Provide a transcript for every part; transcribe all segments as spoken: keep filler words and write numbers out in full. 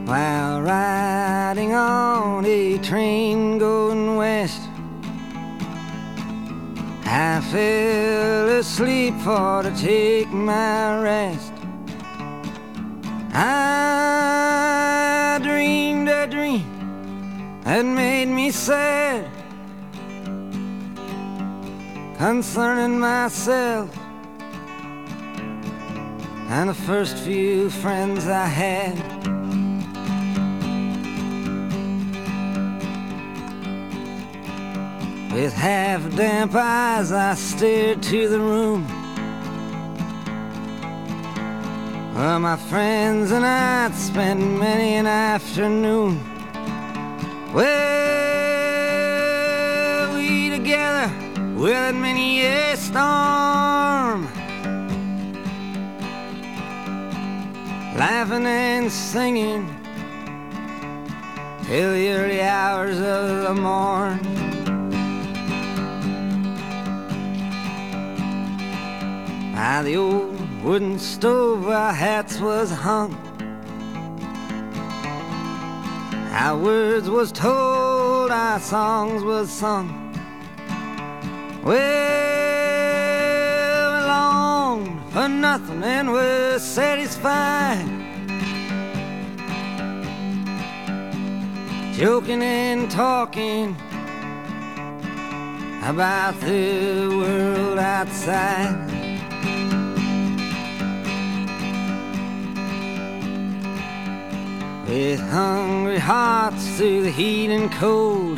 while riding on a train going west. I fell asleep for to take my rest. I dreamed a dream that made me sad concerning myself and the first few friends I had. With half-damp eyes I stared to the room where my friends and I'd spent many an afternoon. Well, we together weathered many a storm, laughing and singing till the early hours of the morn. By the old wooden stove our hats was hung, our words was told, our songs was sung. Well, we longed for nothing and were satisfied, joking and talking about the world outside. With hungry hearts through the heat and cold,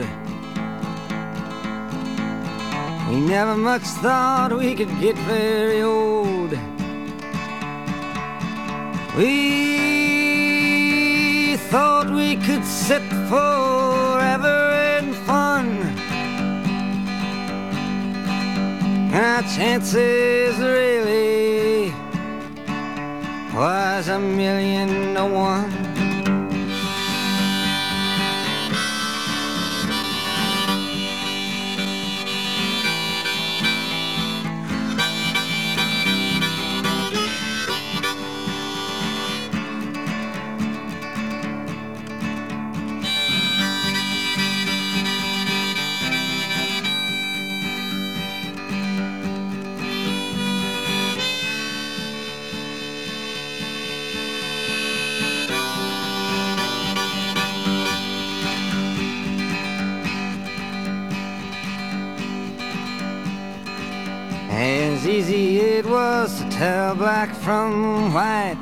we never much thought we could get very old. We thought we could sit forever in fun, and our chances really was a million to one. As easy it was to tell black from white,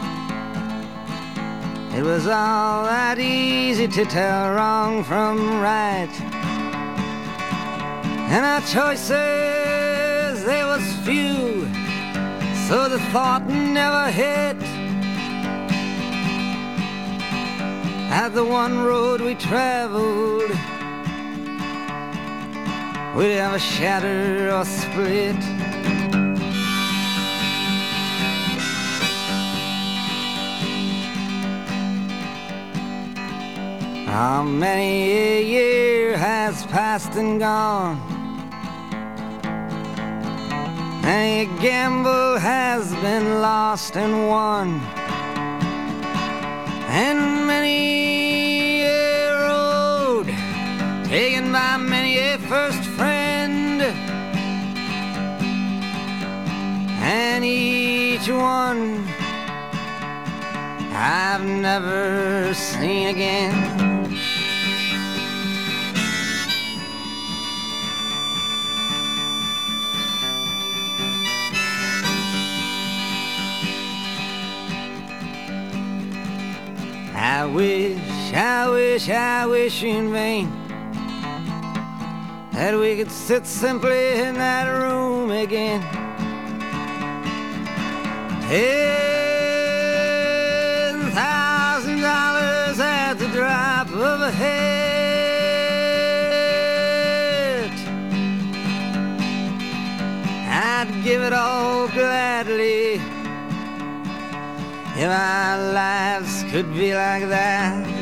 it was all that easy to tell wrong from right. And our choices, they was few, so the thought never hit at the one road we traveled we'd ever shatter or split. How many a year has passed and gone, many a gamble has been lost and won, and many a road taken by many a first friend, and each one I've never seen again. I wish, I wish, I wish in vain that we could sit simply in that room again. Ten thousand dollars at the drop of a hat, I'd give it all gladly if our lives could be like that.